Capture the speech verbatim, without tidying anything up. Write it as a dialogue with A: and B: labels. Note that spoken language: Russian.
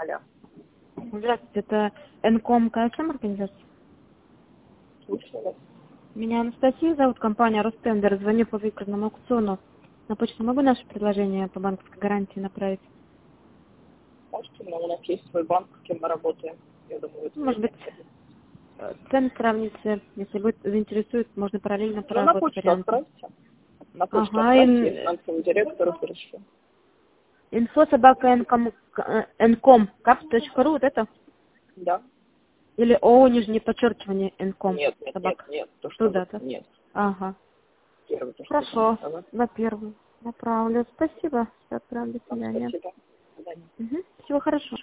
A: Алло.
B: Здравствуйте, это Энком КСМ организация?
A: Слушаю вас.
B: Меня Анастасия зовут, компания Ростендер. Звоню по выигранному аукциону. На почту могу наше предложение по банковской гарантии направить?
A: Можете, но у нас есть свой банк, с кем мы работаем. Я думаю, это
B: Может
A: не
B: быть,
A: необходимо.
B: э, цены сравните. Если будет заинтересует, можно параллельно
A: Ну, на
B: проработать
A: почту
B: варианты.
A: отправьте. На почту
B: Ага,
A: отправьте, я
B: ин-
A: финансовому директору пришлю.
B: инфо собака энком, энком, кап точка ру, вот это?
A: Да?
B: Или о, нижнее подчеркивание, энком,
A: Нет, нет, нет,
B: собака.
A: нет. То, что вы...
B: Туда-то.
A: Нет.
B: Ага.
A: Первый, то, что там.
B: Хорошо.
A: Ага.
B: На первую. Направлю. Спасибо. Все, отправлю. До
A: Вам
B: свидания.
A: спасибо. До свидания.
B: Мгм. Всего хорошего.